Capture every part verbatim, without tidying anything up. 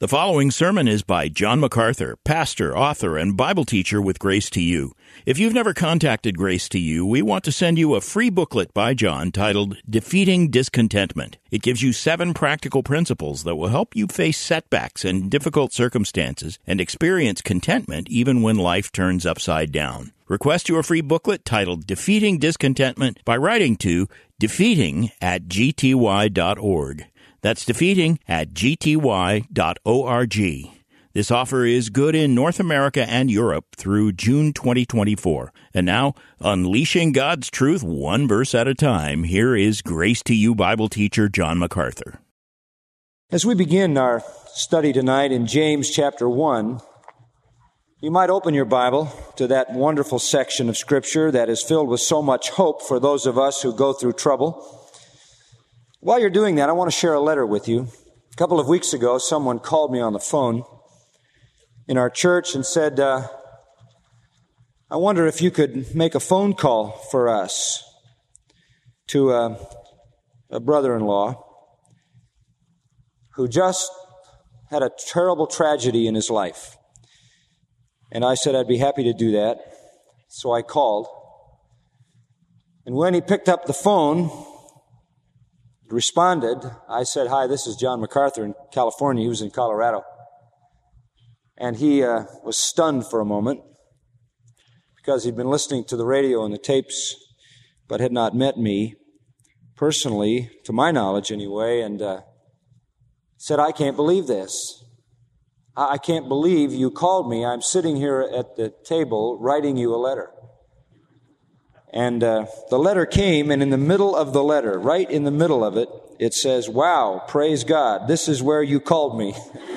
The following sermon is by John MacArthur, pastor, author, and Bible teacher with Grace to You. If you've never contacted Grace to You, we want to send you a free booklet by John titled Defeating Discontentment. It gives you seven practical principles that will help you face setbacks and difficult circumstances and experience contentment even when life turns upside down. Request your free booklet titled Defeating Discontentment by writing to defeating at g t y dot org. That's defeating at g t y dot org. This offer is good in North America and Europe through June twenty twenty-four. And now, unleashing God's truth one verse at a time, here is Grace to You Bible teacher John MacArthur. As we begin our study tonight in James chapter one, you might open your Bible to that wonderful section of Scripture that is filled with so much hope for those of us who go through trouble. While you're doing that, I want to share a letter with you. A couple of weeks ago, someone called me on the phone in our church and said, uh, I wonder if you could make a phone call for us to uh, a brother-in-law who just had a terrible tragedy in his life. And I said I'd be happy to do that. So I called. And when he picked up the phone, responded, I said, hi, this is John MacArthur in California. He was in Colorado. And he uh, was stunned for a moment because he'd been listening to the radio and the tapes, but had not met me personally, to my knowledge anyway, and uh, said, I can't believe this. I-, I can't believe you called me. I'm sitting here at the table writing you a letter. And uh, the letter came, and in the middle of the letter, right in the middle of it, it says, wow, praise God, this is where you called me.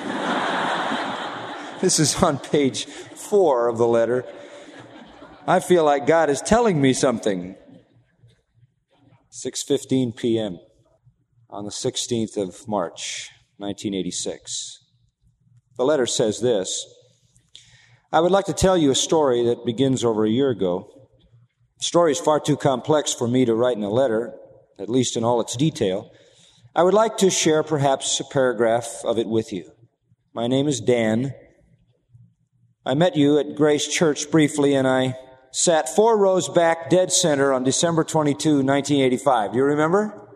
This is on page four of the letter. I feel like God is telling me something. six fifteen p.m. on the sixteenth of March, nineteen eighty-six. The letter says this: I would like to tell you a story that begins over a year ago. The story is far too complex for me to write in a letter, at least in all its detail. I would like to share perhaps a paragraph of it with you. My name is Dan. I met you at Grace Church briefly, and I sat four rows back dead center on December twenty-second, nineteen eighty-five. You remember?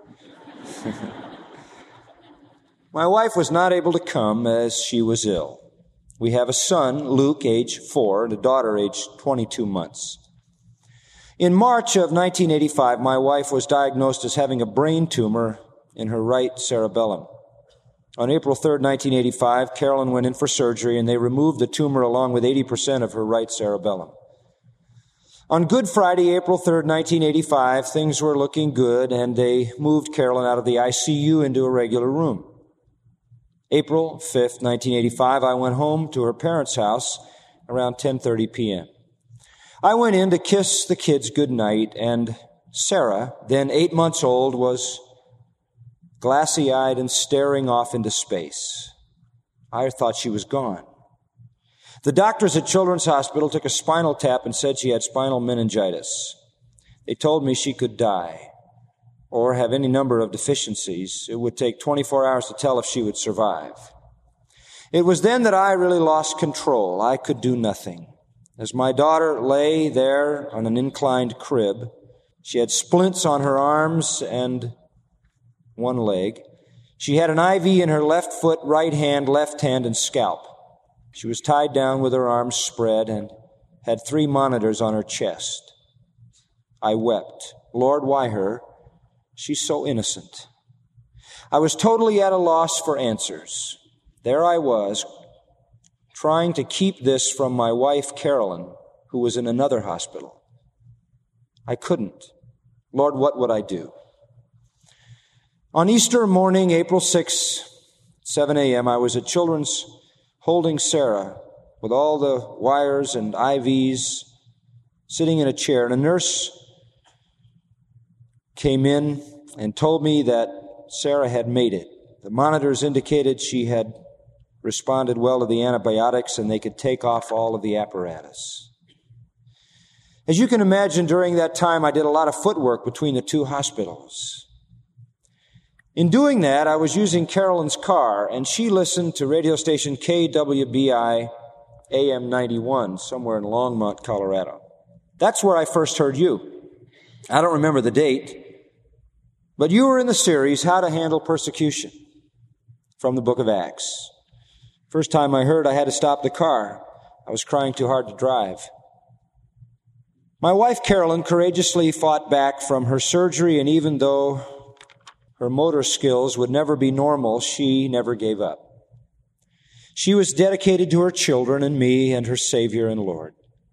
My wife was not able to come as she was ill. We have a son, Luke, age four, and a daughter, age twenty-two months. In March of nineteen eighty-five, my wife was diagnosed as having a brain tumor in her right cerebellum. On April third, nineteen eighty-five, Carolyn went in for surgery, and they removed the tumor along with eighty percent of her right cerebellum. On Good Friday, April third, nineteen eighty-five, things were looking good, and they moved Carolyn out of the I C U into a regular room. April fifth, nineteen eighty-five, I went home to her parents' house around ten thirty p.m. I went in to kiss the kids goodnight, and Sarah, then eight months old, was glassy-eyed and staring off into space. I thought she was gone. The doctors at Children's Hospital took a spinal tap and said she had spinal meningitis. They told me she could die or have any number of deficiencies. It would take twenty-four hours to tell if she would survive. It was then that I really lost control. I could do nothing. As my daughter lay there on an inclined crib, she had splints on her arms and one leg. She had an I V in her left foot, right hand, left hand, and scalp. She was tied down with her arms spread and had three monitors on her chest. I wept. Lord, why her? She's so innocent. I was totally at a loss for answers. There I was, trying to keep this from my wife, Carolyn, who was in another hospital. I couldn't. Lord, what would I do? On Easter morning, April sixth, seven a.m., I was at Children's holding Sarah with all the wires and I Vs, sitting in a chair, and a nurse came in and told me that Sarah had made it. The monitors indicated she had responded well to the antibiotics, and they could take off all of the apparatus. As you can imagine, during that time, I did a lot of footwork between the two hospitals. In doing that, I was using Carolyn's car, and she listened to radio station K W B I A M ninety-one, somewhere in Longmont, Colorado. That's where I first heard you. I don't remember the date, but you were in the series, How to Handle Persecution, from the book of Acts. First time I heard, I had to stop the car. I was crying too hard to drive. My wife, Carolyn, courageously fought back from her surgery, and even though her motor skills would never be normal, she never gave up. She was dedicated to her children and me and her Savior and Lord.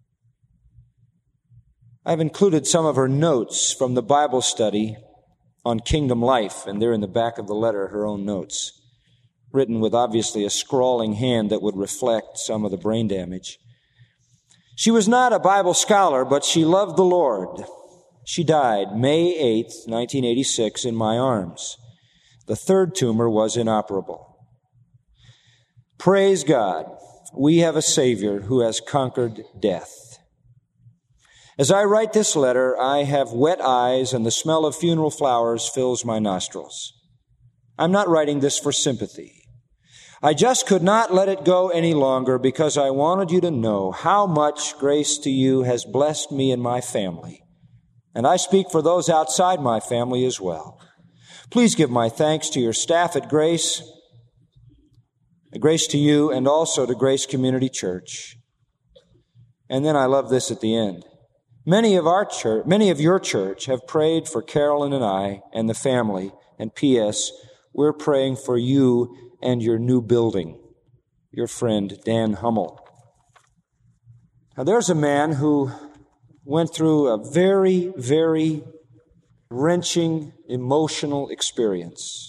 I've included some of her notes from the Bible study on kingdom life, and they're in the back of the letter, her own notes, written with obviously a scrawling hand that would reflect some of the brain damage. She was not a Bible scholar, but she loved the Lord. She died May eighth, nineteen eighty-six, in my arms. The third tumor was inoperable. Praise God, we have a Savior who has conquered death. As I write this letter, I have wet eyes and the smell of funeral flowers fills my nostrils. I'm not writing this for sympathy. I just could not let it go any longer because I wanted you to know how much Grace to You has blessed me and my family. And I speak for those outside my family as well. Please give my thanks to your staff at Grace, Grace to You, and also to Grace Community Church. And then I love this at the end. Many of our church, many of your church have prayed for Carolyn and I and the family. And P S, we're praying for you and your new building. Your friend, Dan Hummel. Now, there's a man who went through a very, very wrenching, emotional experience.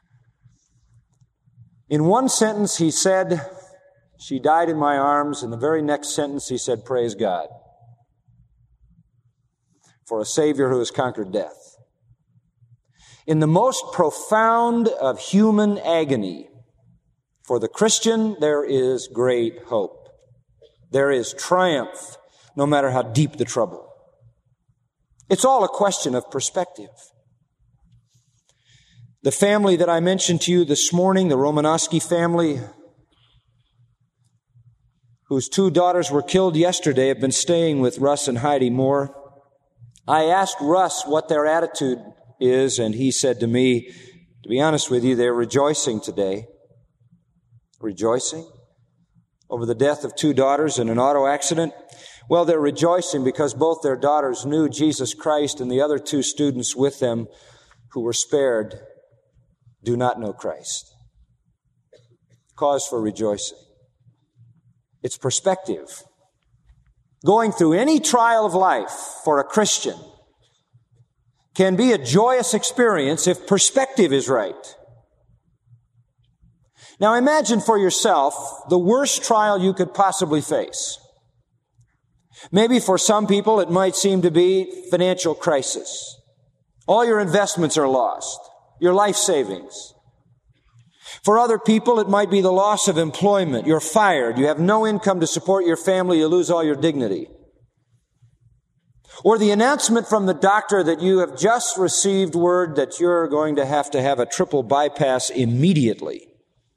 In one sentence, he said, she died in my arms. In the very next sentence, he said, praise God for a Savior who has conquered death. In the most profound of human agony, for the Christian, there is great hope. There is triumph, no matter how deep the trouble. It's all a question of perspective. The family that I mentioned to you this morning, the Romanowski family, whose two daughters were killed yesterday, have been staying with Russ and Heidi Moore. I asked Russ what their attitude is, and he said to me, to be honest with you, they're rejoicing today. Rejoicing over the death of two daughters in an auto accident? Well, they're rejoicing because both their daughters knew Jesus Christ, and the other two students with them who were spared do not know Christ. Cause for rejoicing. It's perspective. Going through any trial of life for a Christian can be a joyous experience if perspective is right. Now imagine for yourself the worst trial you could possibly face. Maybe for some people it might seem to be financial crisis. All your investments are lost, your life savings. For other people it might be the loss of employment. You're fired, you have no income to support your family, you lose all your dignity. Or the announcement from the doctor that you have just received word that you're going to have to have a triple bypass immediately.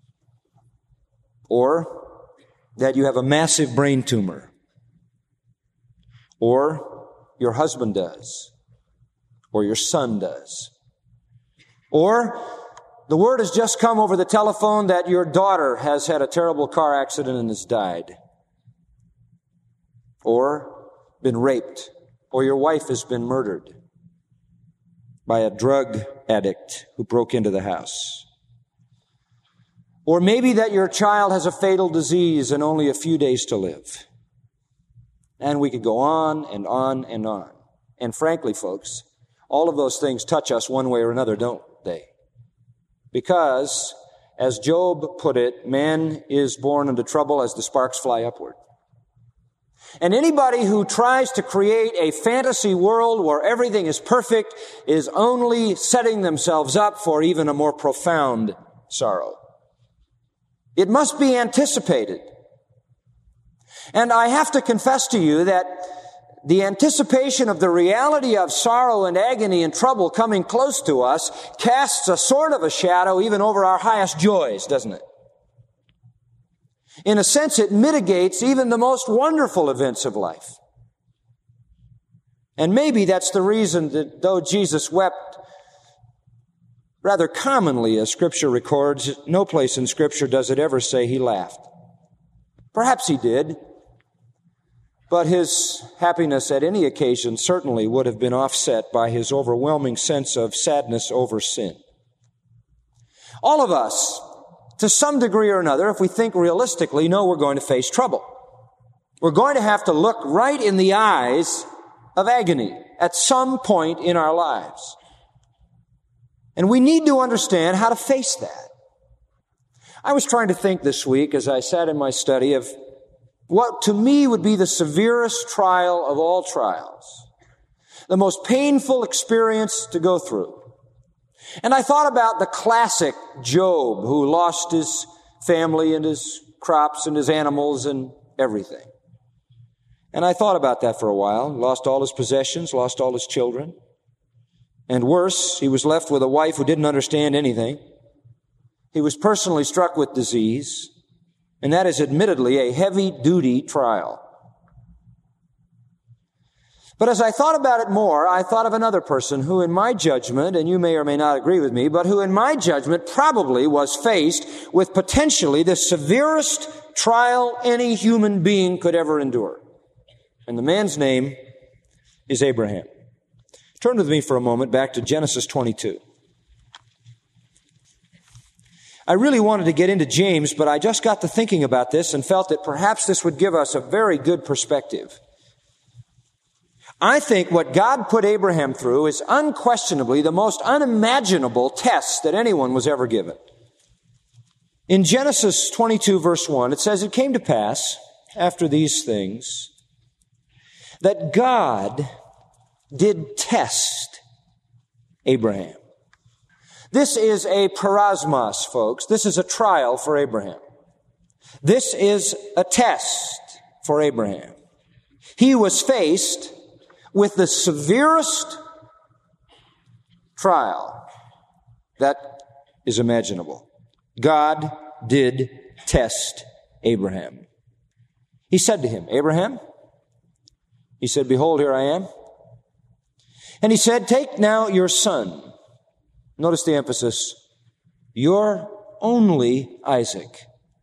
Or that you have a massive brain tumor. Or your husband does. Or your son does. Or the word has just come over the telephone that your daughter has had a terrible car accident and has died. Or been raped. Or your wife has been murdered by a drug addict who broke into the house. Or maybe that your child has a fatal disease and only a few days to live. And we could go on and on and on. And frankly, folks, all of those things touch us one way or another, don't they? Because, as Job put it, man is born into trouble as the sparks fly upward. And anybody who tries to create a fantasy world where everything is perfect is only setting themselves up for even a more profound sorrow. It must be anticipated. And I have to confess to you that the anticipation of the reality of sorrow and agony and trouble coming close to us casts a sort of a shadow even over our highest joys, doesn't it? In a sense, it mitigates even the most wonderful events of life. And maybe that's the reason that though Jesus wept rather commonly, as Scripture records, no place in Scripture does it ever say he laughed. Perhaps he did, but his happiness at any occasion certainly would have been offset by his overwhelming sense of sadness over sin. All of us, to some degree or another, if we think realistically, know we're going to face trouble. We're going to have to look right in the eyes of agony at some point in our lives. And we need to understand how to face that. I was trying to think this week as I sat in my study of what to me would be the severest trial of all trials, the most painful experience to go through. And I thought about the classic Job, who lost his family and his crops and his animals and everything. And I thought about that for a while. Lost all his possessions, lost all his children. And worse, he was left with a wife who didn't understand anything. He was personally struck with disease. And that is admittedly a heavy-duty trial. But as I thought about it more, I thought of another person who in my judgment, and you may or may not agree with me, but who in my judgment probably was faced with potentially the severest trial any human being could ever endure. And the man's name is Abraham. Turn with me for a moment back to Genesis twenty-two. I really wanted to get into James, but I just got to thinking about this and felt that perhaps this would give us a very good perspective. I think what God put Abraham through is unquestionably the most unimaginable test that anyone was ever given. In Genesis twenty-two, verse one, it says, "It came to pass, after these things, that God did test Abraham." This is a parasmos, folks. This is a trial for Abraham. This is a test for Abraham. He was faced with the severest trial that is imaginable. God did test Abraham. He said to him, "Abraham," he said, "Behold, here I am." And he said, "Take now your son." Notice the emphasis. "Your only Isaac,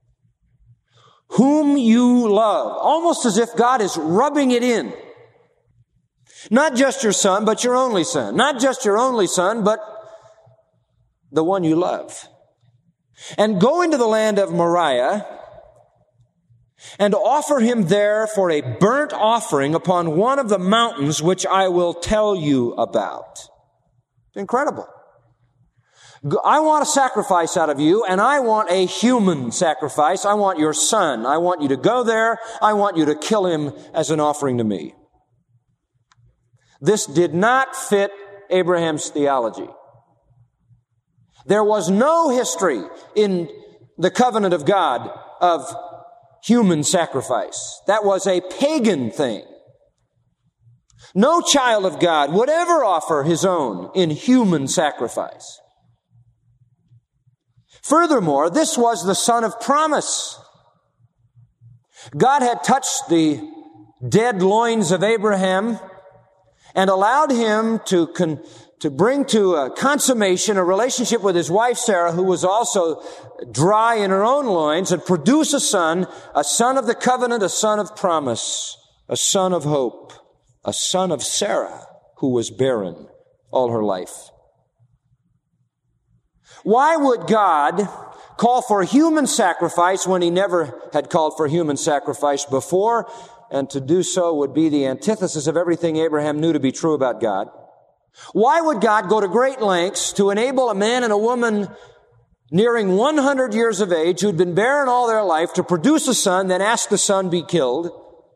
whom you love." Almost as if God is rubbing it in. Not just your son, but your only son. Not just your only son, but the one you love. "And go into the land of Moriah, and offer him there for a burnt offering upon one of the mountains which I will tell you about." Incredible. I want a sacrifice out of you, and I want a human sacrifice. I want your son. I want you to go there. I want you to kill him as an offering to me. This did not fit Abraham's theology. There was no history in the covenant of God of human sacrifice. That was a pagan thing. No child of God would ever offer his own in human sacrifice. Furthermore, this was the son of promise. God had touched the dead loins of Abraham and allowed him to con- to bring to a consummation a relationship with his wife Sarah, who was also dry in her own loins, and produce a son, a son of the covenant, a son of promise, a son of hope, a son of Sarah, who was barren all her life. Why would God call for human sacrifice when he never had called for human sacrifice before? And to do so would be the antithesis of everything Abraham knew to be true about God. Why would God go to great lengths to enable a man and a woman nearing one hundred years of age who'd been barren all their life to produce a son, then ask the son be killed?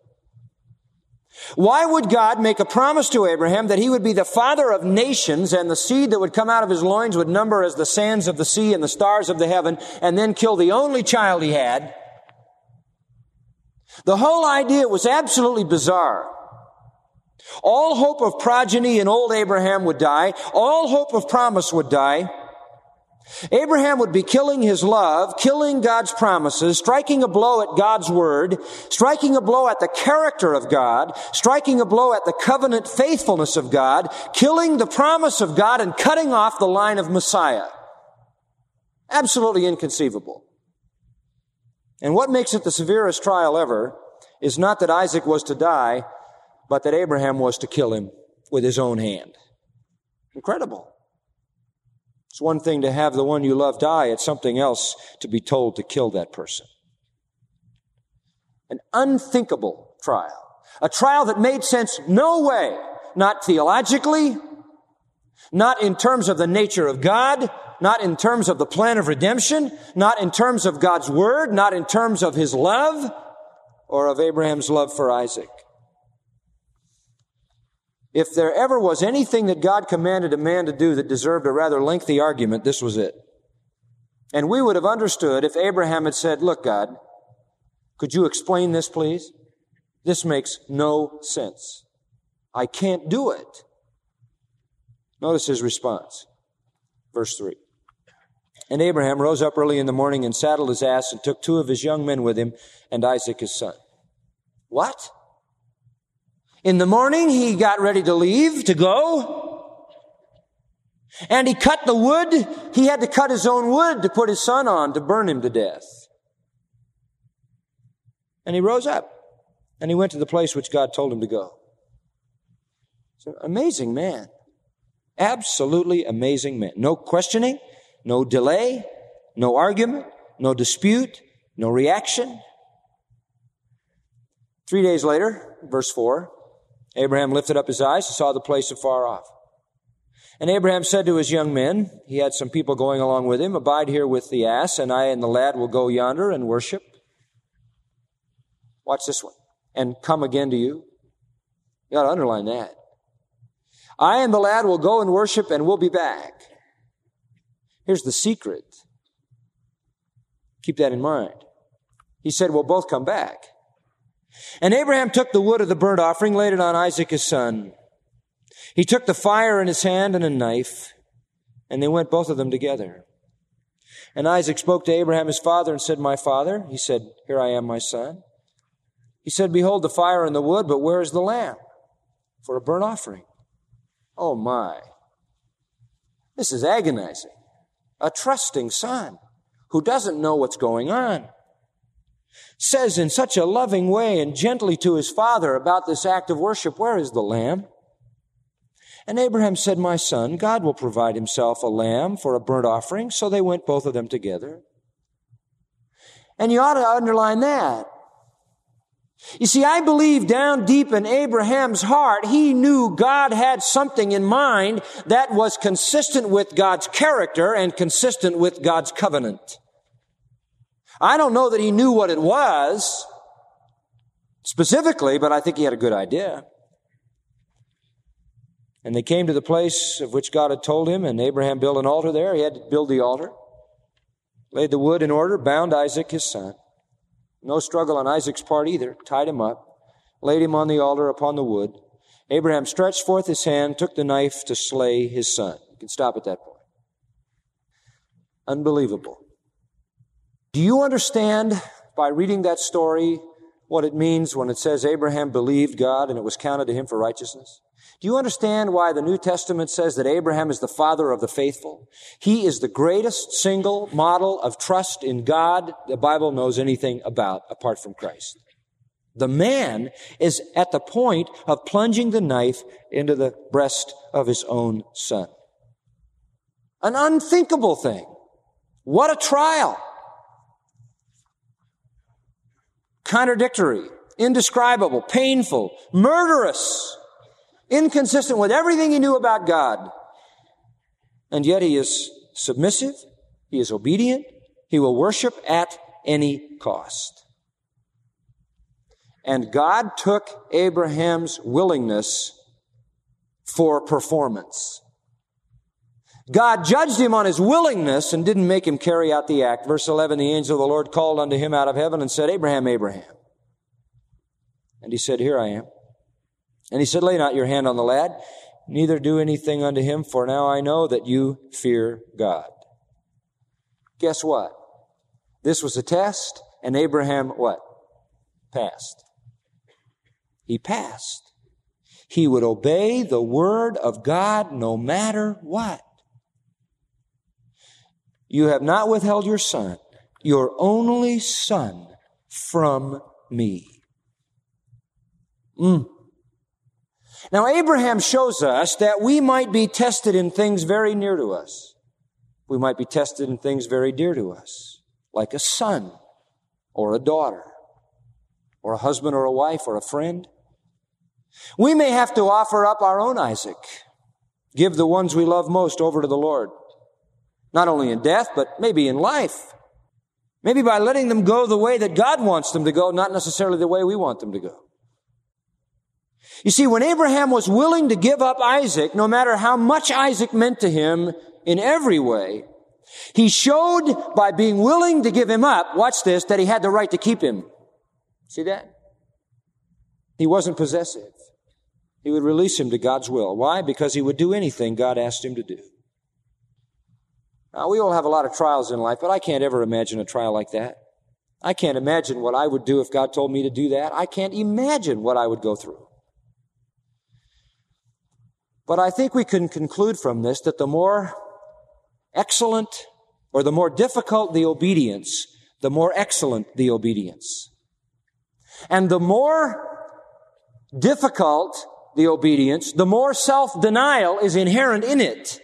Why would God make a promise to Abraham that he would be the father of nations and the seed that would come out of his loins would number as the sands of the sea and the stars of the heaven, and then kill the only child he had? The whole idea was absolutely bizarre. All hope of progeny in old Abraham would die. All hope of promise would die. Abraham would be killing his love, killing God's promises, striking a blow at God's word, striking a blow at the character of God, striking a blow at the covenant faithfulness of God, killing the promise of God, and cutting off the line of Messiah. Absolutely inconceivable. And what makes it the severest trial ever is not that Isaac was to die, but that Abraham was to kill him with his own hand. Incredible. It's one thing to have the one you love die. It's something else to be told to kill that person. An unthinkable trial. A trial that made sense no way. Not theologically, not in terms of the nature of God, not in terms of the plan of redemption, not in terms of God's word, not in terms of his love or of Abraham's love for Isaac. If there ever was anything that God commanded a man to do that deserved a rather lengthy argument, this was it. And we would have understood if Abraham had said, look, God, could you explain this, please? This makes no sense. I can't do it. Notice his response. Verse three. And Abraham rose up early in the morning and saddled his ass and took two of his young men with him and Isaac his son. What? In the morning, he got ready to leave, to go. And he cut the wood. He had to cut his own wood to put his son on, to burn him to death. And he rose up. And he went to the place which God told him to go. It's an amazing man. Absolutely amazing man. No questioning, no delay, no argument, no dispute, no reaction. Three days later, verse four, Abraham lifted up his eyes and saw the place afar off. And Abraham said to his young men, he had some people going along with him, abide here with the ass, and I and the lad will go yonder and worship. Watch this one. And come again to you. You got to underline that. I and the lad will go and worship, and we'll be back. Here's the secret. Keep that in mind. He said, we'll both come back. And Abraham took the wood of the burnt offering, laid it on Isaac his son. He took the fire in his hand and a knife, and they went both of them together. And Isaac spoke to Abraham his father and said, my father. He said, here I am, my son. He said, behold the fire and the wood, but where is the lamb for a burnt offering? Oh my. This is agonizing. A trusting son who doesn't know what's going on says in such a loving way and gently to his father about this act of worship, where is the lamb? And Abraham said, my son, God will provide himself a lamb for a burnt offering. So they went both of them together. And you ought to underline that. You see, I believe down deep in Abraham's heart, he knew God had something in mind that was consistent with God's character and consistent with God's covenant. I don't know that he knew what it was specifically, but I think he had a good idea. And they came to the place of which God had told him, and Abraham built an altar there. He had to build the altar, laid the wood in order, bound Isaac his son. No struggle on Isaac's part either. Tied him up, laid him on the altar upon the wood. Abraham stretched forth his hand, took the knife to slay his son. You can stop at that point. Unbelievable. Do you understand by reading that story what it means when it says Abraham believed God and it was counted to him for righteousness? Do you understand why the New Testament says that Abraham is the father of the faithful? He is the greatest single model of trust in God the Bible knows anything about apart from Christ. The man is at the point of plunging the knife into the breast of his own son. An unthinkable thing. What a trial. Contradictory, indescribable, painful, murderous, inconsistent with everything he knew about God. And yet he is submissive, he is obedient, he will worship at any cost. And God took Abraham's willingness for performance. God judged him on his willingness and didn't make him carry out the act. Verse eleven, the angel of the Lord called unto him out of heaven and said, Abraham, Abraham. And he said, here I am. And he said, lay not your hand on the lad, neither do anything unto him, for now I know that you fear God. Guess what? This was a test, and Abraham, what? Passed. He passed. He would obey the word of God no matter what. You have not withheld your son, your only son, from me. Mm. Now, Abraham shows us that we might be tested in things very near to us. We might be tested in things very dear to us, like a son or a daughter or a husband or a wife or a friend. We may have to offer up our own Isaac, give the ones we love most over to the Lord, not only in death, but maybe in life. Maybe by letting them go the way that God wants them to go, not necessarily the way we want them to go. You see, when Abraham was willing to give up Isaac, no matter how much Isaac meant to him in every way, he showed by being willing to give him up, watch this, that he had the right to keep him. See that? He wasn't possessive. He would release him to God's will. Why? Because he would do anything God asked him to do. Now, we all have a lot of trials in life, but I can't ever imagine a trial like that. I can't imagine what I would do if God told me to do that. I can't imagine what I would go through. But I think we can conclude from this that the more excellent or the more difficult the obedience, the more excellent the obedience. And the more difficult the obedience, the more self-denial is inherent in it.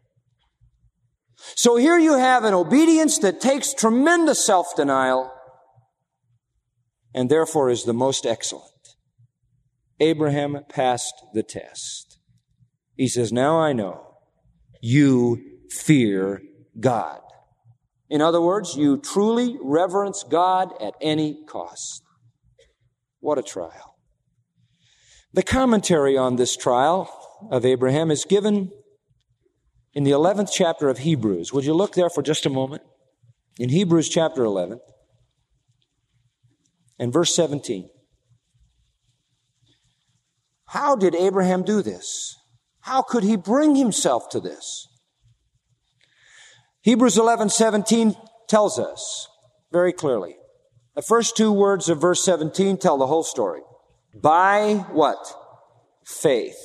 So here you have an obedience that takes tremendous self-denial and therefore is the most excellent. Abraham passed the test. He says, now I know you fear God. In other words, you truly reverence God at any cost. What a trial. The commentary on this trial of Abraham is given in the eleventh chapter of Hebrews. Would you look there for just a moment? In Hebrews chapter eleven and verse seventeen. How did Abraham do this? How could he bring himself to this? Hebrews eleven seventeen tells us very clearly. The first two words of verse seventeen tell the whole story. By what? Faith.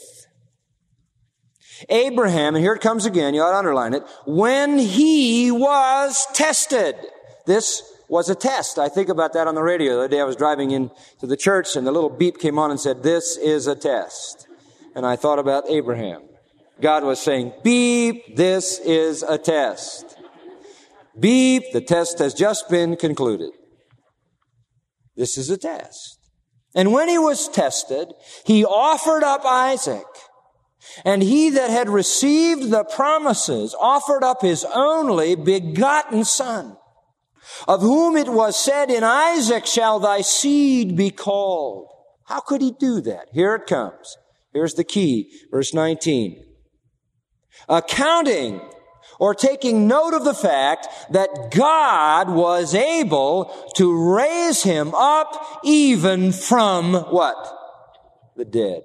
Abraham, and here it comes again, you ought to underline it, when he was tested. This was a test. I think about that on the radio. The other day I was driving into the church and the little beep came on and said, this is a test. And I thought about Abraham. God was saying, beep, this is a test. Beep, the test has just been concluded. This is a test. And when he was tested, he offered up Isaac. And he that had received the promises offered up his only begotten son, of whom it was said, in Isaac shall thy seed be called. How could he do that? Here it comes. Here's the key. Verse nineteen. Accounting or taking note of the fact that God was able to raise him up even from what? The dead.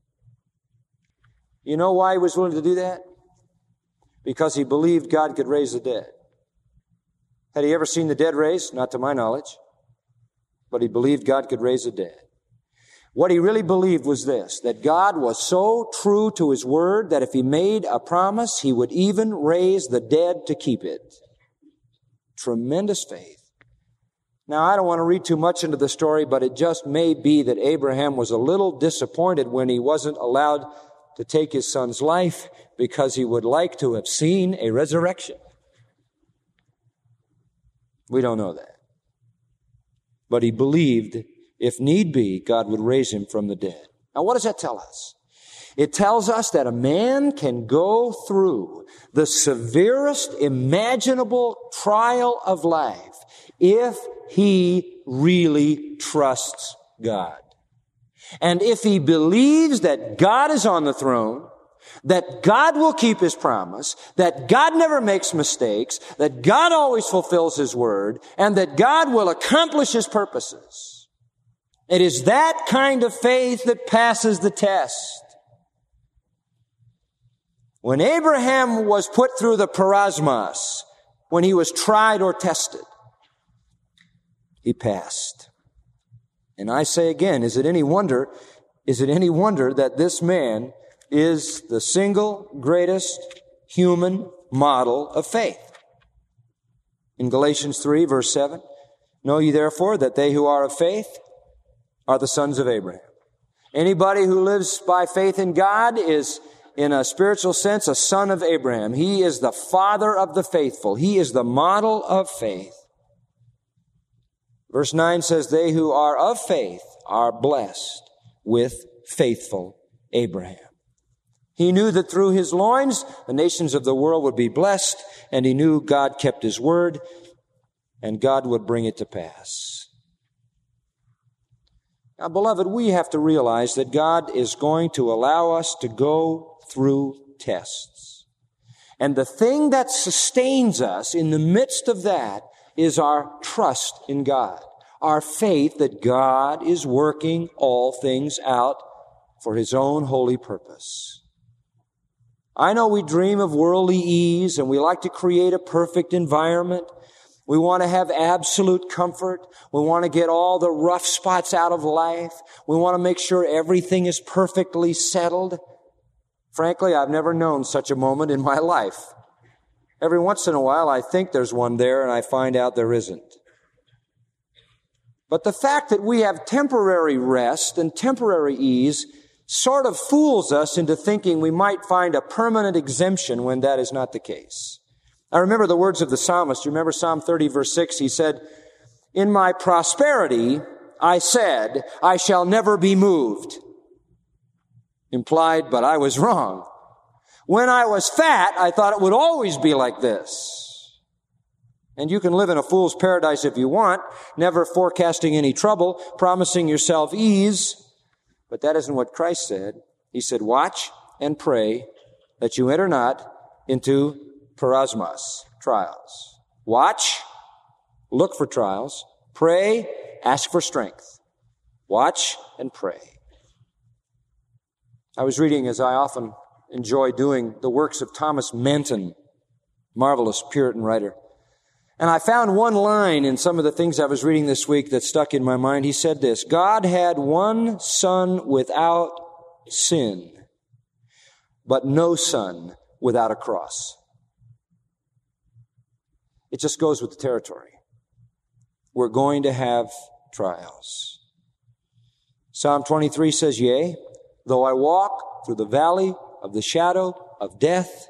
You know why he was willing to do that? Because he believed God could raise the dead. Had he ever seen the dead raised? Not to my knowledge. But he believed God could raise the dead. What he really believed was this, that God was so true to his word that if he made a promise, he would even raise the dead to keep it. Tremendous faith. Now, I don't want to read too much into the story, but it just may be that Abraham was a little disappointed when he wasn't allowed to take his son's life because he would like to have seen a resurrection. We don't know that. But he believed, if need be, God would raise him from the dead. Now, what does that tell us? It tells us that a man can go through the severest imaginable trial of life if he really trusts God. And if he believes that God is on the throne, that God will keep his promise, that God never makes mistakes, that God always fulfills his word, and that God will accomplish his purposes, It is that kind of faith that passes the test. When Abraham was put through the peirasmos, when he was tried or tested, he passed. And I say again, is it any wonder, is it any wonder that this man is the single greatest human model of faith? In Galatians three, verse seven, know ye therefore that they who are of faith are the sons of Abraham. Anybody who lives by faith in God is, in a spiritual sense, a son of Abraham. He is the father of the faithful. He is the model of faith. Verse nine says, they who are of faith are blessed with faithful Abraham. He knew that through his loins, the nations of the world would be blessed, and he knew God kept his word, and God would bring it to pass. Now, beloved, we have to realize that God is going to allow us to go through tests. And the thing that sustains us in the midst of that is our trust in God, our faith that God is working all things out for his own holy purpose. I know we dream of worldly ease and we like to create a perfect environment. We want to have absolute comfort. We want to get all the rough spots out of life. We want to make sure everything is perfectly settled. Frankly, I've never known such a moment in my life. Every once in a while, I think there's one there, and I find out there isn't. But the fact that we have temporary rest and temporary ease sort of fools us into thinking we might find a permanent exemption when that is not the case. I remember the words of the psalmist. You remember Psalm thirty, verse six? He said, in my prosperity, I said, I shall never be moved. Implied, but I was wrong. When I was fat, I thought it would always be like this. And you can live in a fool's paradise if you want, never forecasting any trouble, promising yourself ease. But that isn't what Christ said. He said, watch and pray that you enter not into peirasmos, trials. Watch, look for trials, pray, ask for strength. Watch and pray. I was reading, as I often enjoy doing, the works of Thomas Manton, marvelous Puritan writer. And I found one line in some of the things I was reading this week that stuck in my mind. He said this, God had one son without sin, but no son without a cross. It just goes with the territory. We're going to have trials. Psalm twenty-three says, yea, though I walk through the valley of the shadow of death,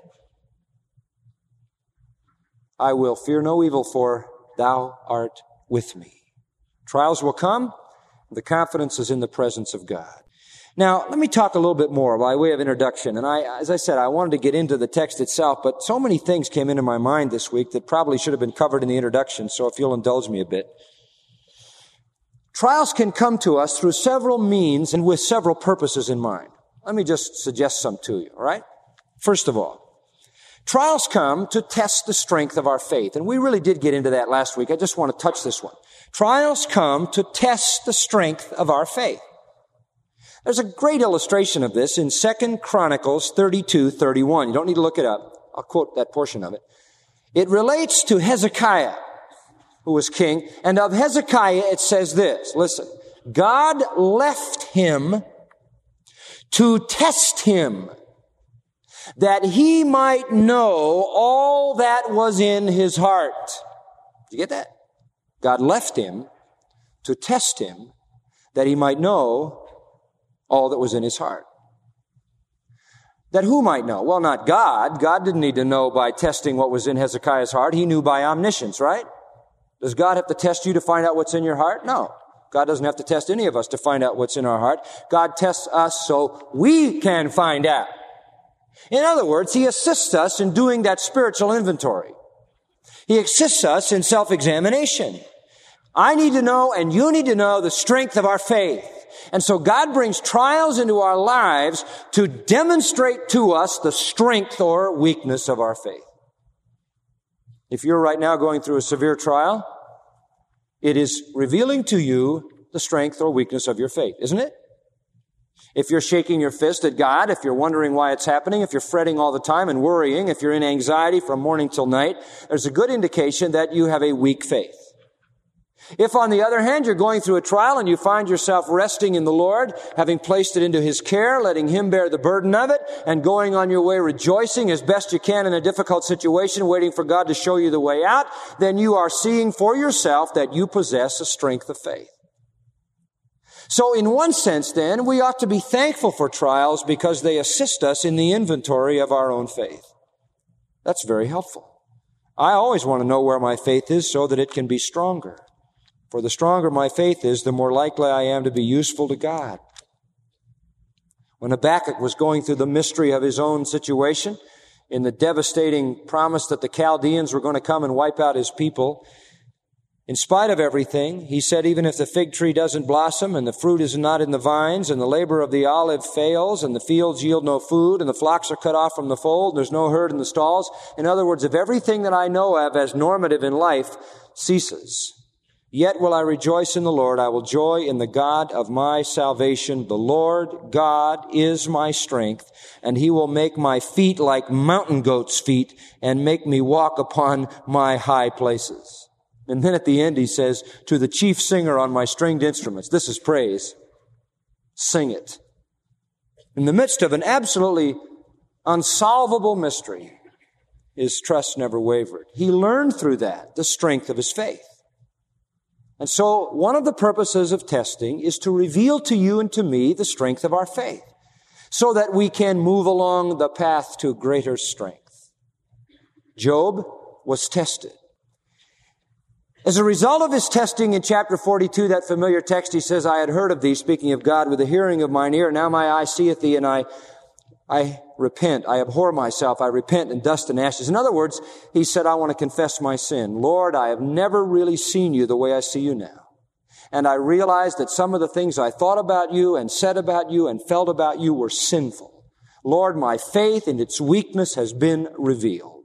I will fear no evil, for thou art with me. Trials will come. The confidence is in the presence of God. Now, let me talk a little bit more by way of introduction. And I, as I said, I wanted to get into the text itself, but so many things came into my mind this week that probably should have been covered in the introduction, so if you'll indulge me a bit. Trials can come to us through several means and with several purposes in mind. Let me just suggest some to you, all right? First of all, trials come to test the strength of our faith. And we really did get into that last week. I just want to touch this one. Trials come to test the strength of our faith. There's a great illustration of this in Second Chronicles thirty-two thirty-one. You don't need to look it up. I'll quote that portion of it. It relates to Hezekiah, who was king. And of Hezekiah, it says this. Listen. God left him to test him, that he might know all that was in his heart. Did you get that? God left him to test him, that he might know all that was in his heart. That who might know? Well, not God. God didn't need to know by testing what was in Hezekiah's heart. He knew by omniscience, right? Does God have to test you to find out what's in your heart? No. God doesn't have to test any of us to find out what's in our heart. God tests us so we can find out. In other words, he assists us in doing that spiritual inventory. He assists us in self-examination. I need to know, and you need to know, the strength of our faith. And so God brings trials into our lives to demonstrate to us the strength or weakness of our faith. If you're right now going through a severe trial, it is revealing to you the strength or weakness of your faith, isn't it? If you're shaking your fist at God, if you're wondering why it's happening, if you're fretting all the time and worrying, if you're in anxiety from morning till night, there's a good indication that you have a weak faith. If, on the other hand, you're going through a trial and you find yourself resting in the Lord, having placed it into His care, letting Him bear the burden of it, and going on your way rejoicing as best you can in a difficult situation, waiting for God to show you the way out, then you are seeing for yourself that you possess a strength of faith. So in one sense, then, we ought to be thankful for trials because they assist us in the inventory of our own faith. That's very helpful. I always want to know where my faith is so that it can be stronger. For the stronger my faith is, the more likely I am to be useful to God. When Habakkuk was going through the mystery of his own situation, in the devastating promise that the Chaldeans were going to come and wipe out his people, in spite of everything, he said, even if the fig tree doesn't blossom and the fruit is not in the vines and the labor of the olive fails and the fields yield no food and the flocks are cut off from the fold and there's no herd in the stalls. In other words, if everything that I know of as normative in life ceases, yet will I rejoice in the Lord. I will joy in the God of my salvation. The Lord God is my strength, and He will make my feet like mountain goats' feet and make me walk upon my high places. And then at the end he says, to the chief singer on my stringed instruments, this is praise, sing it. In the midst of an absolutely unsolvable mystery, his trust never wavered. He learned through that the strength of his faith. And so one of the purposes of testing is to reveal to you and to me the strength of our faith so that we can move along the path to greater strength. Job was tested. As a result of his testing in chapter forty-two, that familiar text, he says, I had heard of thee, speaking of God, with the hearing of mine ear. Now my eye seeth thee, and I, I repent. I abhor myself. I repent in dust and ashes. In other words, he said, I want to confess my sin. Lord, I have never really seen you the way I see you now. And I realized that some of the things I thought about you and said about you and felt about you were sinful. Lord, my faith in its weakness has been revealed.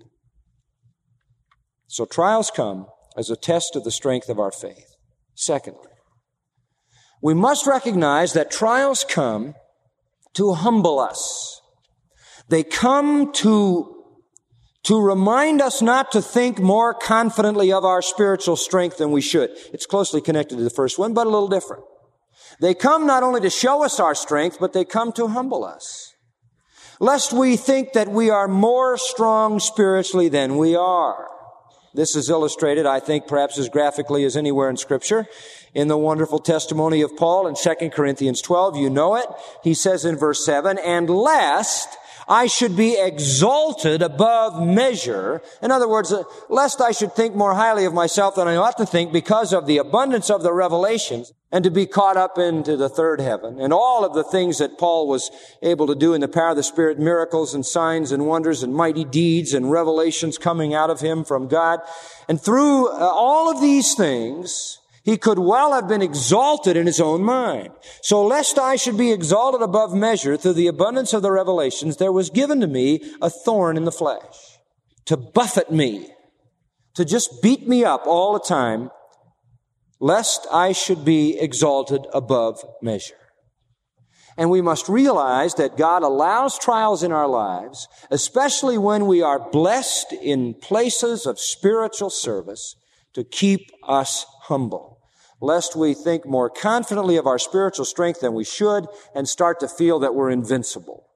So trials come as a test of the strength of our faith. Secondly, we must recognize that trials come to humble us. They come to, to remind us not to think more confidently of our spiritual strength than we should. It's closely connected to the first one, but a little different. They come not only to show us our strength, but they come to humble us. Lest we think that we are more strong spiritually than we are. This is illustrated, I think, perhaps as graphically as anywhere in Scripture, in the wonderful testimony of Paul in Second Corinthians twelve. You know it. He says in verse seven, and lest I should be exalted above measure. In other words, lest I should think more highly of myself than I ought to think because of the abundance of the revelations, and to be caught up into the third heaven. And all of the things that Paul was able to do in the power of the Spirit, miracles and signs and wonders and mighty deeds and revelations coming out of him from God. And through uh, all of these things, he could well have been exalted in his own mind. So lest I should be exalted above measure through the abundance of the revelations, there was given to me a thorn in the flesh, to buffet me, to just beat me up all the time, lest I should be exalted above measure. And we must realize that God allows trials in our lives, especially when we are blessed in places of spiritual service, to keep us humble, lest we think more confidently of our spiritual strength than we should and start to feel that we're invincible.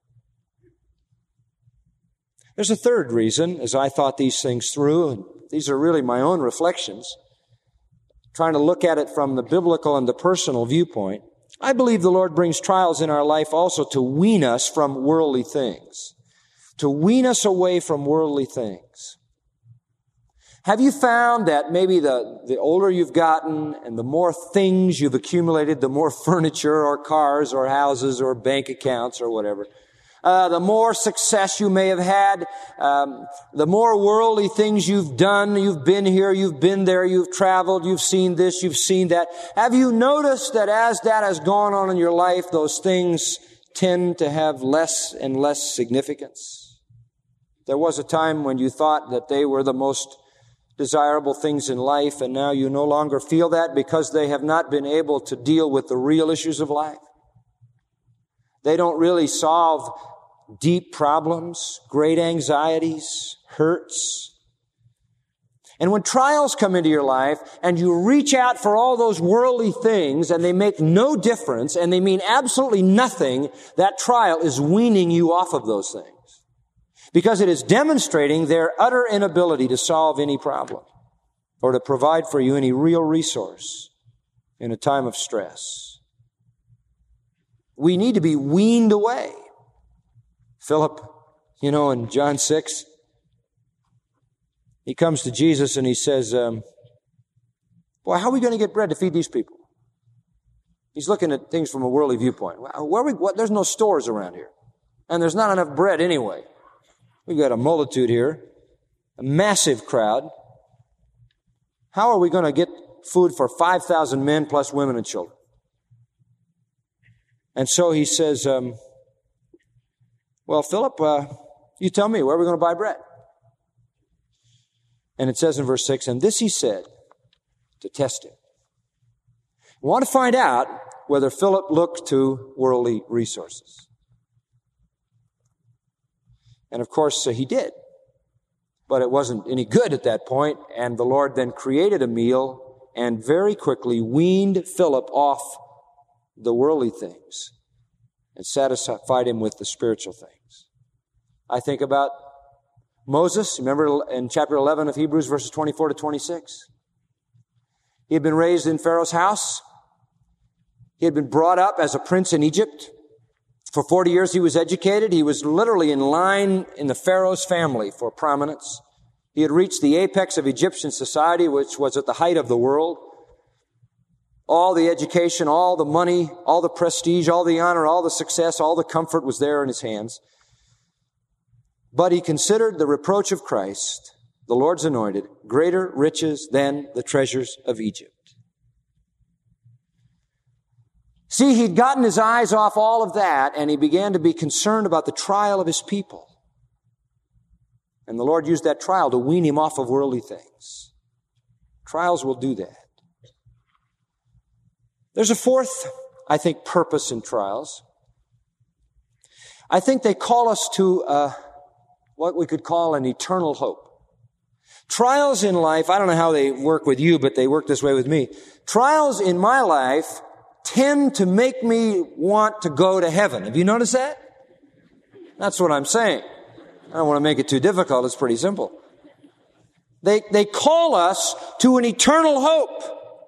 There's a third reason, as I thought these things through, and these are really my own reflections, trying to look at it from the biblical and the personal viewpoint. I believe the Lord brings trials in our life also to wean us from worldly things, to wean us away from worldly things. Have you found that maybe the, the older you've gotten and the more things you've accumulated, the more furniture or cars or houses or bank accounts or whatever, Uh, the more success you may have had, um, the more worldly things you've done, you've been here, you've been there, you've traveled, you've seen this, you've seen that. Have you noticed that as that has gone on in your life, those things tend to have less and less significance? There was a time when you thought that they were the most desirable things in life, and now you no longer feel that because they have not been able to deal with the real issues of life. They don't really solve deep problems, great anxieties, hurts. And when trials come into your life and you reach out for all those worldly things and they make no difference and they mean absolutely nothing, that trial is weaning you off of those things. Because it is demonstrating their utter inability to solve any problem or to provide for you any real resource in a time of stress. We need to be weaned away. Philip, you know, in John six, he comes to Jesus and he says, um, boy, how are we going to get bread to feed these people? He's looking at things from a worldly viewpoint. Where we, what, there's no stores around here. And there's not enough bread anyway. We've got a multitude here, a massive crowd. How are we going to get food for five thousand men plus women and children? And so he says, um, well, Philip, uh, you tell me, where are we going to buy bread? And it says in verse six, and this he said to test him. We want to find out whether Philip looked to worldly resources. And of course, uh, he did. But it wasn't any good at that point, and the Lord then created a meal and very quickly weaned Philip off the worldly things and satisfied him with the spiritual things. I think about Moses, remember in chapter eleven of Hebrews, verses twenty-four to twenty-six? He had been raised in Pharaoh's house. He had been brought up as a prince in Egypt. For forty years he was educated. He was literally in line in the Pharaoh's family for prominence. He had reached the apex of Egyptian society, which was at the height of the world. All the education, all the money, all the prestige, all the honor, all the success, all the comfort was there in his hands. But he considered the reproach of Christ, the Lord's anointed, greater riches than the treasures of Egypt. See, he'd gotten his eyes off all of that, and he began to be concerned about the trial of his people. And the Lord used that trial to wean him off of worldly things. Trials will do that. There's a fourth, I think, purpose in trials. I think they call us to uh, what we could call an eternal hope. Trials in life, I don't know how they work with you, but they work this way with me. Trials in my life tend to make me want to go to heaven. Have you noticed that? That's what I'm saying. I don't want to make it too difficult. It's pretty simple. They, they call us to an eternal hope.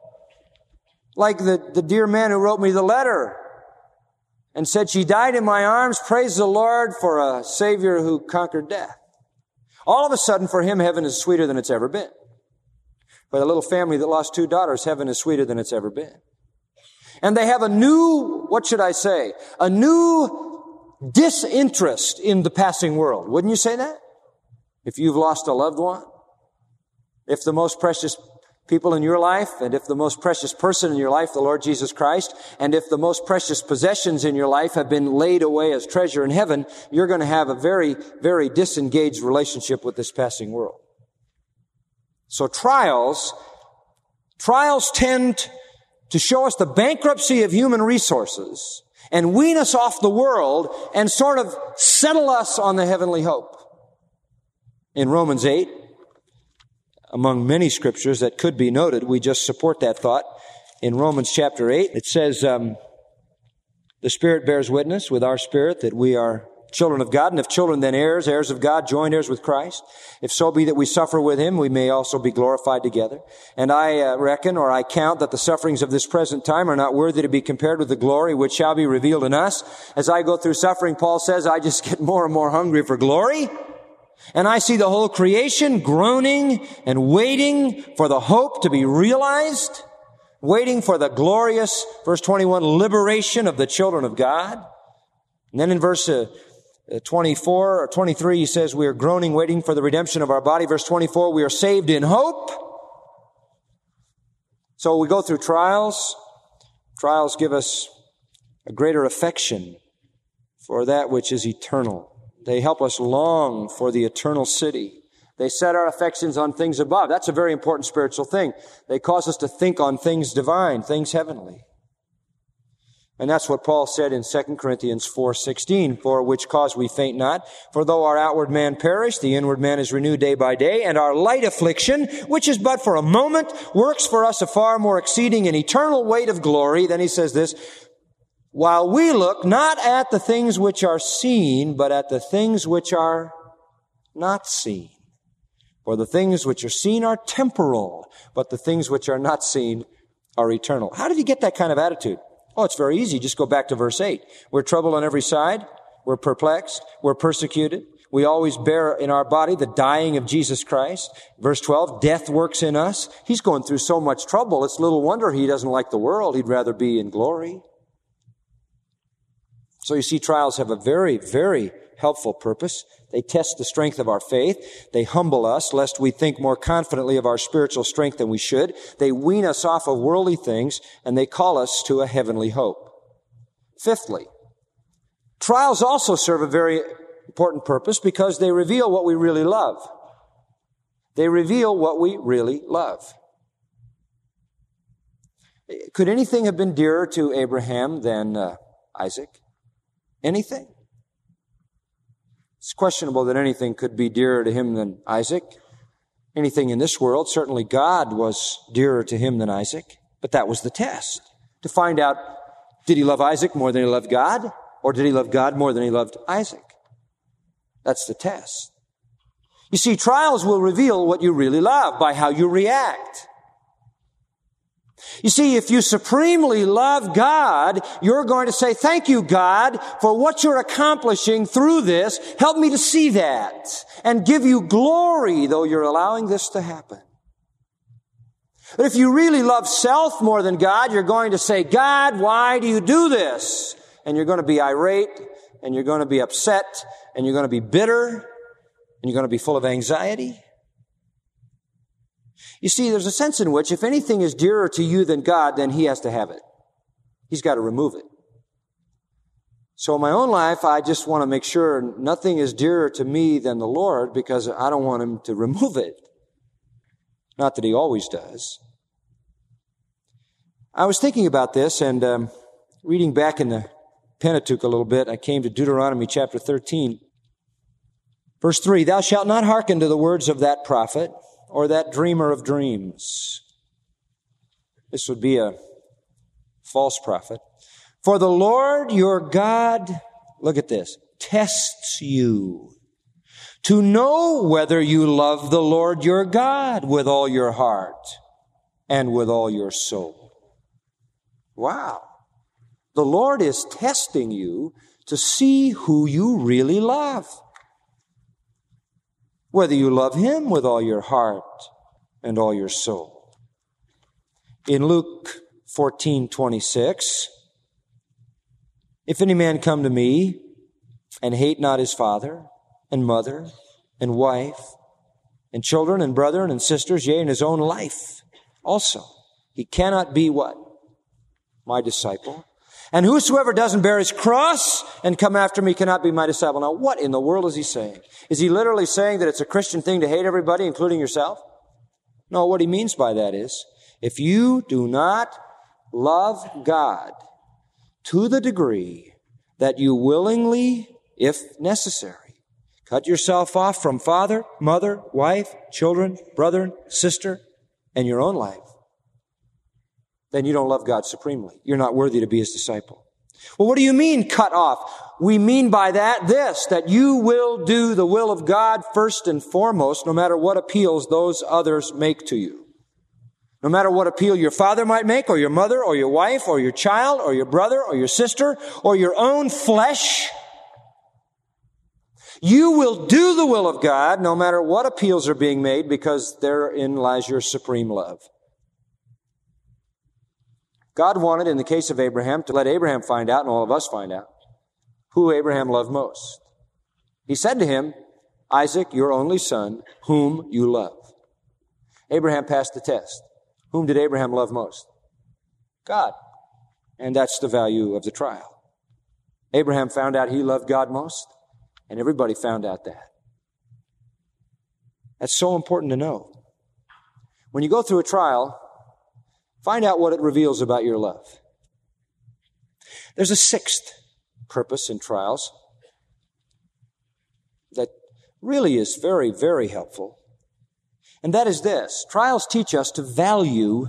Like the, the dear man who wrote me the letter and said, she died in my arms. Praise the Lord for a Savior who conquered death. All of a sudden, for him, heaven is sweeter than it's ever been. For the little family that lost two daughters, heaven is sweeter than it's ever been. And they have a new, what should I say, a new disinterest in the passing world. Wouldn't you say that? If you've lost a loved one, if the most precious people in your life, and if the most precious person in your life, the Lord Jesus Christ, and if the most precious possessions in your life have been laid away as treasure in heaven, you're going to have a very, very disengaged relationship with this passing world. So trials, trials tend to show us the bankruptcy of human resources and wean us off the world and sort of settle us on the heavenly hope. In Romans eight, among many scriptures that could be noted, we just support that thought. In Romans chapter eight, it says, um, the Spirit bears witness with our spirit that we are children of God, and if children, then heirs, heirs of God, joint heirs with Christ. If so be that we suffer with him, we may also be glorified together. And I uh, reckon, or I count, that the sufferings of this present time are not worthy to be compared with the glory which shall be revealed in us. As I go through suffering, Paul says, I just get more and more hungry for glory. And I see the whole creation groaning and waiting for the hope to be realized, waiting for the glorious, verse twenty-one, liberation of the children of God. And then in verse uh, twenty-four or twenty-three, he says, we are groaning, waiting for the redemption of our body. Verse twenty-four, we are saved in hope. So we go through trials. Trials give us a greater affection for that which is eternal. They help us long for the eternal city, They set our affections on things above. That's a very important spiritual thing. They cause us to think on things divine, things heavenly. And that's what Paul said in Second Corinthians four sixteen, for which cause we faint not. For though our outward man perish, the inward man is renewed day by day, and our light affliction, which is but for a moment, works for us a far more exceeding and eternal weight of glory. Then he says this, while we look not at the things which are seen, but at the things which are not seen. For the things which are seen are temporal, but the things which are not seen are eternal. How did he get that kind of attitude? Oh, it's very easy. Just go back to verse eight. We're troubled on every side. We're perplexed. We're persecuted. We always bear in our body the dying of Jesus Christ. Verse twelve, death works in us. He's going through so much trouble. It's little wonder he doesn't like the world. He'd rather be in glory. So you see, trials have a very, very helpful purpose. They test the strength of our faith. They humble us, lest we think more confidently of our spiritual strength than we should. They wean us off of worldly things, and they call us to a heavenly hope. Fifthly, trials also serve a very important purpose because they reveal what we really love. They reveal what we really love. Could anything have been dearer to Abraham than uh, Isaac? Anything? It's questionable that anything could be dearer to him than Isaac. Anything in this world, certainly God was dearer to him than Isaac. But that was the test. To find out, did he love Isaac more than he loved God? Or did he love God more than he loved Isaac? That's the test. You see, trials will reveal what you really love by how you react. You see, if you supremely love God, you're going to say, thank you, God, for what you're accomplishing through this. Help me to see that and give you glory, though you're allowing this to happen. But if you really love self more than God, you're going to say, God, why do you do this? And you're going to be irate, and you're going to be upset, and you're going to be bitter, and you're going to be full of anxiety. You see, there's a sense in which if anything is dearer to you than God, then he has to have it. He's got to remove it. So in my own life, I just want to make sure nothing is dearer to me than the Lord because I don't want him to remove it. Not that he always does. I was thinking about this and um, reading back in the Pentateuch a little bit, I came to Deuteronomy chapter thirteen. Verse three, thou shalt not hearken to the words of that prophet, or that dreamer of dreams. This would be a false prophet. For the Lord your God, look at this, tests you to know whether you love the Lord your God with all your heart and with all your soul. Wow. The Lord is testing you to see who you really love. Whether you love him with all your heart and all your soul. In Luke fourteen twenty-six, if any man come to me and hate not his father and mother and wife and children and brethren and sisters, yea, and his own life also, he cannot be what? My disciple. And whosoever doesn't bear his cross and come after me cannot be my disciple. Now, what in the world is he saying? Is he literally saying that it's a Christian thing to hate everybody, including yourself? No, what he means by that is, if you do not love God to the degree that you willingly, if necessary, cut yourself off from father, mother, wife, children, brother, sister, and your own life, then you don't love God supremely. You're not worthy to be his disciple. Well, what do you mean cut off? We mean by that this, that you will do the will of God first and foremost, no matter what appeals those others make to you. No matter what appeal your father might make, or your mother, or your wife, or your child, or your brother, or your sister, or your own flesh, you will do the will of God no matter what appeals are being made, because therein lies your supreme love. God wanted, in the case of Abraham, to let Abraham find out, and all of us find out, who Abraham loved most. He said to him, Isaac, your only son, whom you love. Abraham passed the test. Whom did Abraham love most? God. And that's the value of the trial. Abraham found out he loved God most, and everybody found out that. That's so important to know. When you go through a trial, find out what it reveals about your love. There's a sixth purpose in trials that really is very, very helpful. And that is this. Trials teach us to value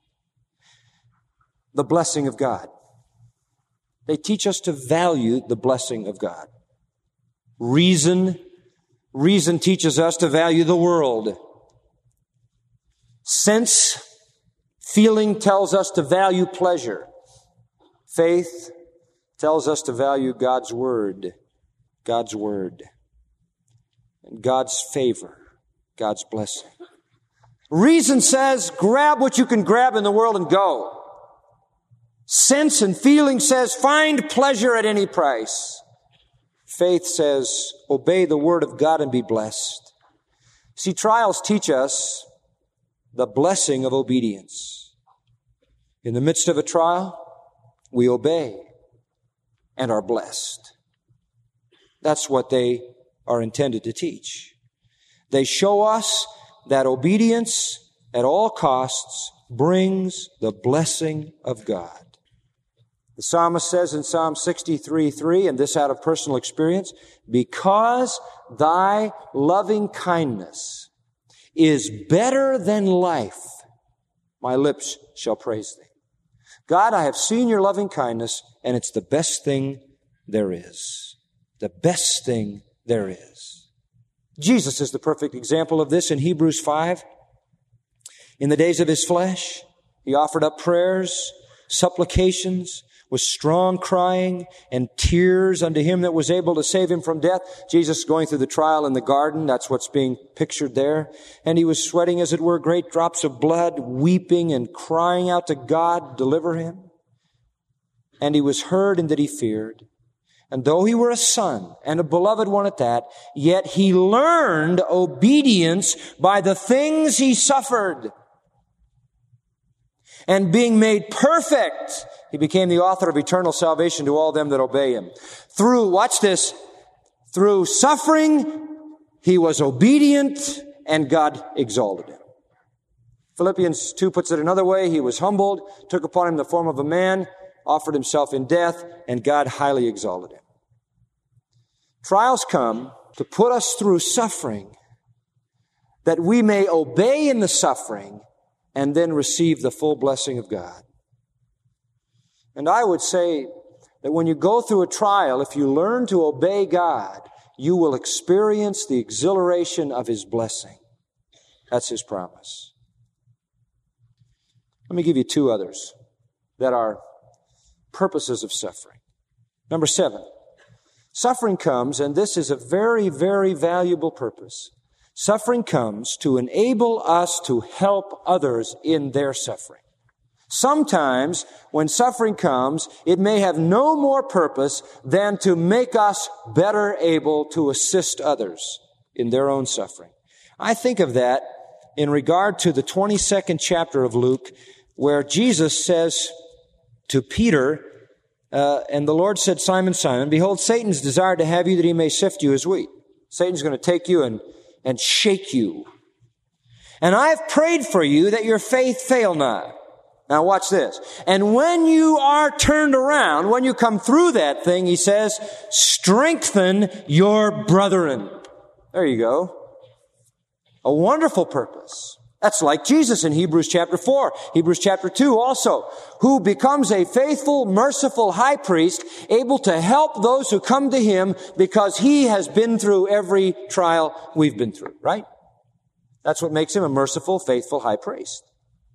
the blessing of God. They teach us to value the blessing of God. Reason, reason teaches us to value the world. Sense, feeling tells us to value pleasure. Faith tells us to value God's Word, God's Word, and God's favor, God's blessing. Reason says, grab what you can grab in the world and go. Sense and feeling says, find pleasure at any price. Faith says, obey the Word of God and be blessed. See, trials teach us the blessing of obedience. In the midst of a trial, we obey and are blessed. That's what they are intended to teach. They show us that obedience at all costs brings the blessing of God. The psalmist says in Psalm sixty-three three, and this out of personal experience, because thy loving kindness is better than life, my lips shall praise thee. God, I have seen your loving kindness, and it's the best thing there is. The best thing there is. Jesus is the perfect example of this in Hebrews five. In the days of his flesh, he offered up prayers, supplications, with strong crying and tears unto him that was able to save him from death. Jesus going through the trial in the garden, that's what's being pictured there. And he was sweating, as it were, great drops of blood, weeping and crying out to God, deliver him. And he was heard in that he feared. And though he were a son, and a beloved one at that, yet he learned obedience by the things he suffered. And being made perfect, he became the author of eternal salvation to all them that obey him. Through, watch this, through suffering, he was obedient, and God exalted him. Philippians two puts it another way. He was humbled, took upon him the form of a man, offered himself in death, and God highly exalted him. Trials come to put us through suffering, that we may obey in the suffering and then receive the full blessing of God. And I would say that when you go through a trial, if you learn to obey God, you will experience the exhilaration of his blessing. That's his promise. Let me give you two others that are purposes of suffering. Number seven, suffering comes, and this is a very, very valuable purpose. Suffering comes to enable us to help others in their suffering. Sometimes, when suffering comes, it may have no more purpose than to make us better able to assist others in their own suffering. I think of that in regard to the twenty-second chapter of Luke, where Jesus says to Peter, uh, and the Lord said, Simon, Simon, behold, Satan's desired to have you that he may sift you as wheat. Satan's going to take you and, and shake you. And I've prayed for you that your faith fail not. Now watch this. And when you are turned around, when you come through that thing, he says, strengthen your brethren. There you go. A wonderful purpose. That's like Jesus in Hebrews chapter four, Hebrews chapter two also, who becomes a faithful, merciful high priest, able to help those who come to him because he has been through every trial we've been through, right? That's what makes him a merciful, faithful high priest.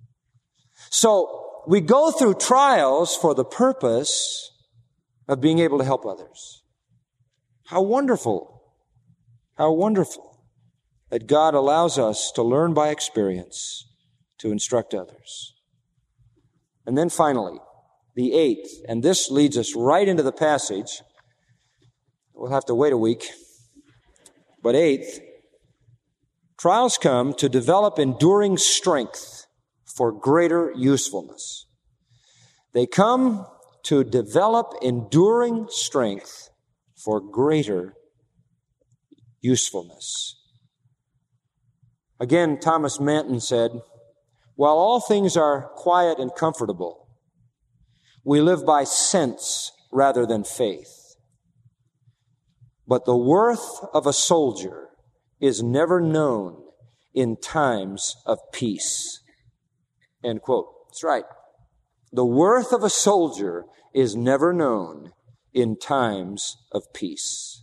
So we go through trials for the purpose of being able to help others. How wonderful, how wonderful that God allows us to learn by experience to instruct others. And then finally, the eighth, and this leads us right into the passage. We'll have to wait a week. But eighth, trials come to develop enduring strength for greater usefulness. They come to develop enduring strength for greater usefulness. Again, Thomas Manton said, "While all things are quiet and comfortable, we live by sense rather than faith. But the worth of a soldier is never known in times of peace." End quote. That's right. The worth of a soldier is never known in times of peace.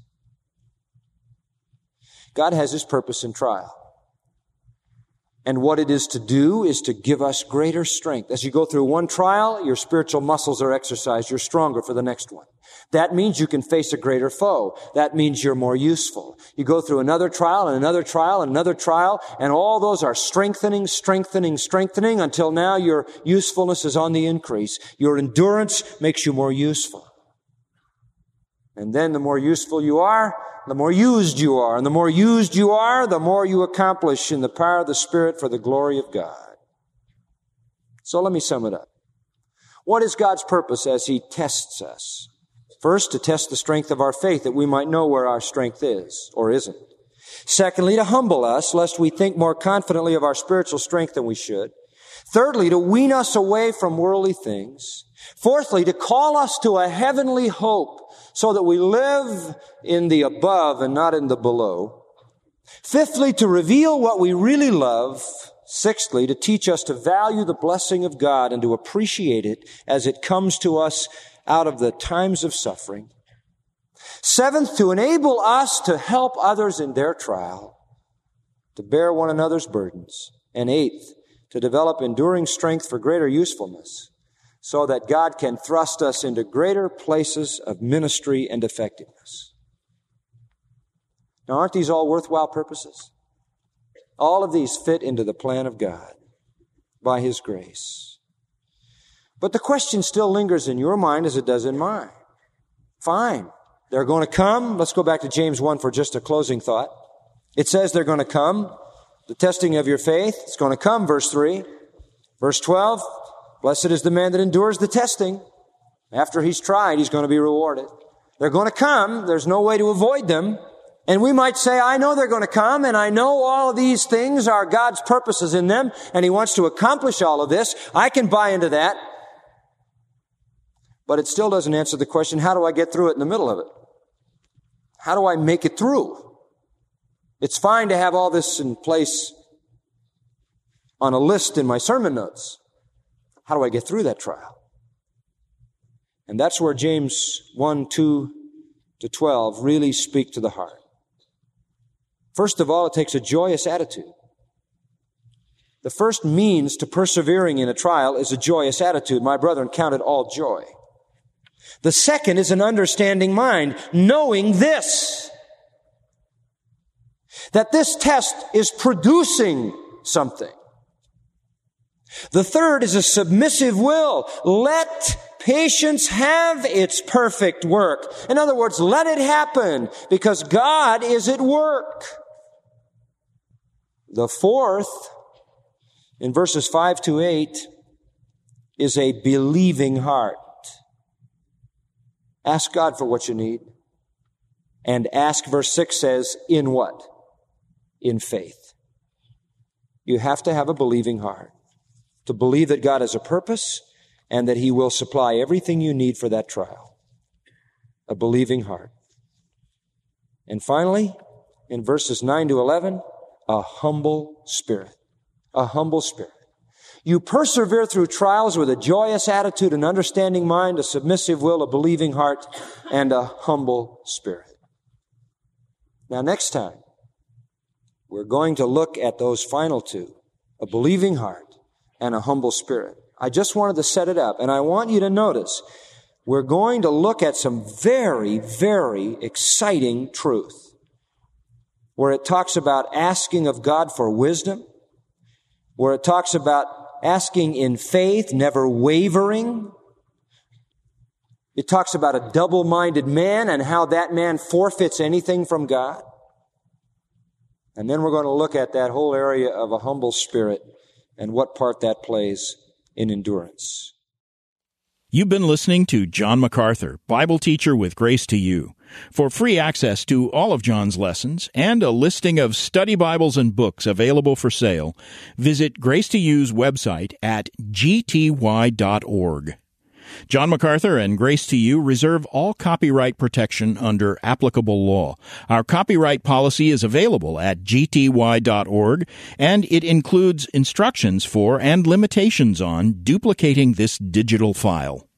God has His purpose in trial. And what it is to do is to give us greater strength. As you go through one trial, your spiritual muscles are exercised. You're stronger for the next one. That means you can face a greater foe. That means you're more useful. You go through another trial and another trial and another trial, and all those are strengthening, strengthening, strengthening until now your usefulness is on the increase. Your endurance makes you more useful. And then the more useful you are, the more used you are. And the more used you are, the more you accomplish in the power of the Spirit for the glory of God. So let me sum it up. What is God's purpose as He tests us? First, to test the strength of our faith, that we might know where our strength is or isn't. Secondly, to humble us, lest we think more confidently of our spiritual strength than we should. Thirdly, to wean us away from worldly things. Fourthly, to call us to a heavenly hope so that we live in the above and not in the below. Fifthly, to reveal what we really love. Sixthly, to teach us to value the blessing of God and to appreciate it as it comes to us out of the times of suffering. Seventh, to enable us to help others in their trial, to bear one another's burdens. And eighth, to develop enduring strength for greater usefulness, so that God can thrust us into greater places of ministry and effectiveness. Now, aren't these all worthwhile purposes? All of these fit into the plan of God by His grace. But the question still lingers in your mind as it does in mine. Fine. They're going to come. Let's go back to James one for just a closing thought. It says they're going to come. The testing of your faith, it's going to come, verse three. Verse twelve, blessed is the man that endures the testing. After he's tried, he's going to be rewarded. They're going to come. There's no way to avoid them. And we might say, I know they're going to come, and I know all of these things are God's purposes in them, and He wants to accomplish all of this. I can buy into that. But it still doesn't answer the question, how do I get through it in the middle of it? How do I make it through? It's fine to have all this in place on a list in my sermon notes. How do I get through that trial? And that's where James one, two to twelve really speak to the heart. First of all, it takes a joyous attitude. The first means to persevering in a trial is a joyous attitude. My brethren, count it all joy. The second is an understanding mind, knowing this, that this test is producing something. The third is a submissive will. Let patience have its perfect work. In other words, let it happen because God is at work. The fourth, in verses five to eight, is a believing heart. Ask God for what you need. And ask, verse six says, in what? In faith. You have to have a believing heart. To believe that God has a purpose and that He will supply everything you need for that trial. A believing heart. And finally, in verses nine to eleven, a humble spirit. A humble spirit. You persevere through trials with a joyous attitude, an understanding mind, a submissive will, a believing heart, and a humble spirit. Now, next time, we're going to look at those final two, a believing heart and a humble spirit. I just wanted to set it up, and I want you to notice we're going to look at some very, very exciting truth where it talks about asking of God for wisdom, where it talks about asking in faith, never wavering. It talks about a double-minded man and how that man forfeits anything from God. And then we're going to look at that whole area of a humble spirit and what part that plays in endurance. You've been listening to John MacArthur, Bible teacher with Grace to You. For free access to all of John's lessons and a listing of study Bibles and books available for sale, visit Grace to You's website at g t y dot org. John MacArthur and Grace to You reserve all copyright protection under applicable law. Our copyright policy is available at g t y dot org, and it includes instructions for and limitations on duplicating this digital file.